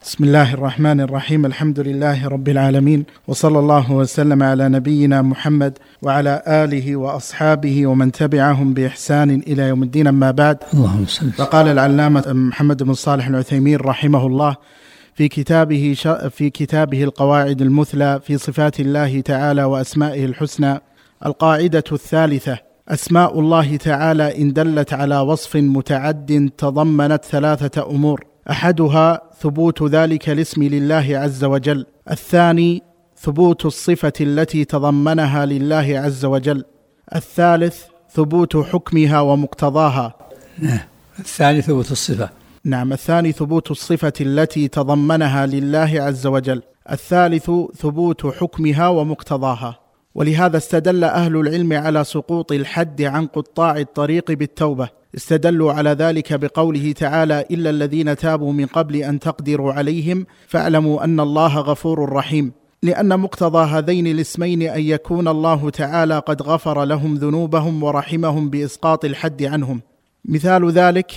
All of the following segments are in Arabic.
بسم الله الرحمن الرحيم. الحمد لله رب العالمين، وصلى الله وسلم على نبينا محمد وعلى آله وأصحابه ومن تبعهم بإحسان إلى يوم الدين. أما بعد، فقال العلامة محمد بن صالح العثيمين رحمه الله في كتابه القواعد المثلى في صفات الله تعالى وأسمائه الحسنى: القاعدة الثالثة: أسماء الله تعالى إن دلت على وصف متعد تضمنت ثلاثة أمور: أحدها ثبوت ذلك الاسم لله عز وجل، الثاني ثبوت الصفة التي تضمنها لله عز وجل، الثالث ثبوت حكمها ومقتضاها. الثاني ثبوت الصفة. نعم، الثاني ثبوت الصفة التي تضمنها لله عز وجل، الثالث ثبوت حكمها ومقتضاها. ولهذا استدل أهل العلم على سقوط الحد عن قطاع الطريق بالتوبة. استدلوا على ذلك بقوله تعالى: إلا الذين تابوا من قبل أن تقدروا عليهم فاعلموا أن الله غفور رحيم، لأن مقتضى هذين الاسمين أن يكون الله تعالى قد غفر لهم ذنوبهم ورحمهم بإسقاط الحد عنهم. مثال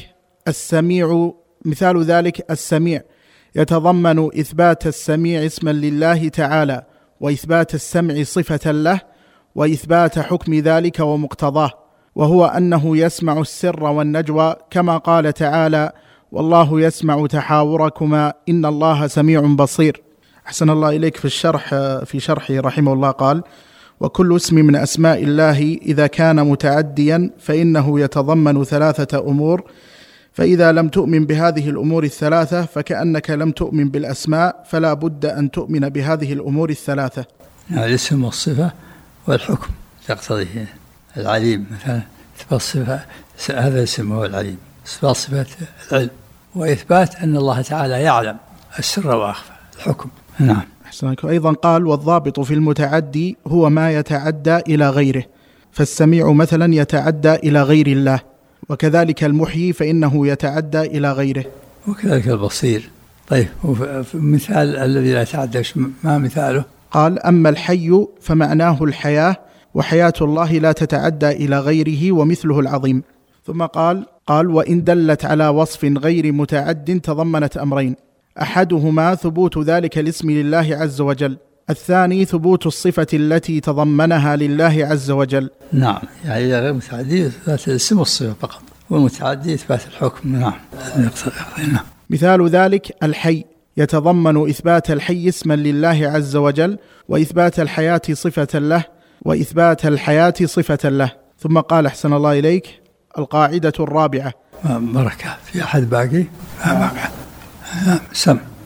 ذلك السميع يتضمن إثبات السميع اسما لله تعالى، وإثبات السمع صفة له، وإثبات حكم ذلك ومقتضاه، وهو أنه يسمع السر والنجوى، كما قال تعالى: والله يسمع تحاوركما إن الله سميع بصير. أحسن الله إليك. في شرحه رحمه الله قال: وكل اسم من أسماء الله إذا كان متعديا فإنه يتضمن ثلاثة أمور، فإذا لم تؤمن بهذه الأمور الثلاثة فكأنك لم تؤمن بالأسماء، فلا بد أن تؤمن بهذه الأمور الثلاثة. الاسم والصفة والحكم تقتضيه. العليم مثلا إثبات صفة، هذا اسم هو العليم، إثبات صفة العلم، وإثبات أن الله تعالى يعلم السر وأخفى، الحكم. نعم. أيضا قال: والضابط في المتعدي هو ما يتعدى إلى غيره، فالسميع مثلا يتعدى إلى غير الله، وكذلك المحيي فإنه يتعدى إلى غيره، وكذلك البصير. طيب، مثال الذي لا يتعدى ما مثاله؟ قال: أما الحي فمعناه الحياة، وحياة الله لا تتعدى إلى غيره، ومثله العظيم. ثم قال: وإن دلت على وصف غير متعد تضمنت أمرين: أحدهما ثبوت ذلك الاسم لله عز وجل، الثاني ثبوت الصفة التي تضمنها لله عز وجل. نعم، يعني غير متعدي إثبات الاسم والصفة فقط، والمتعدي إثبات الحكم. نعم. مثال ذلك الحي يتضمن إثبات الحي اسما لله عز وجل، وإثبات الحياة صفة له، وإثبات الحياة صفة له. ثم قال: أحسن الله إليك: القاعدة الرابعة. بركة في أحد باقي؟ سم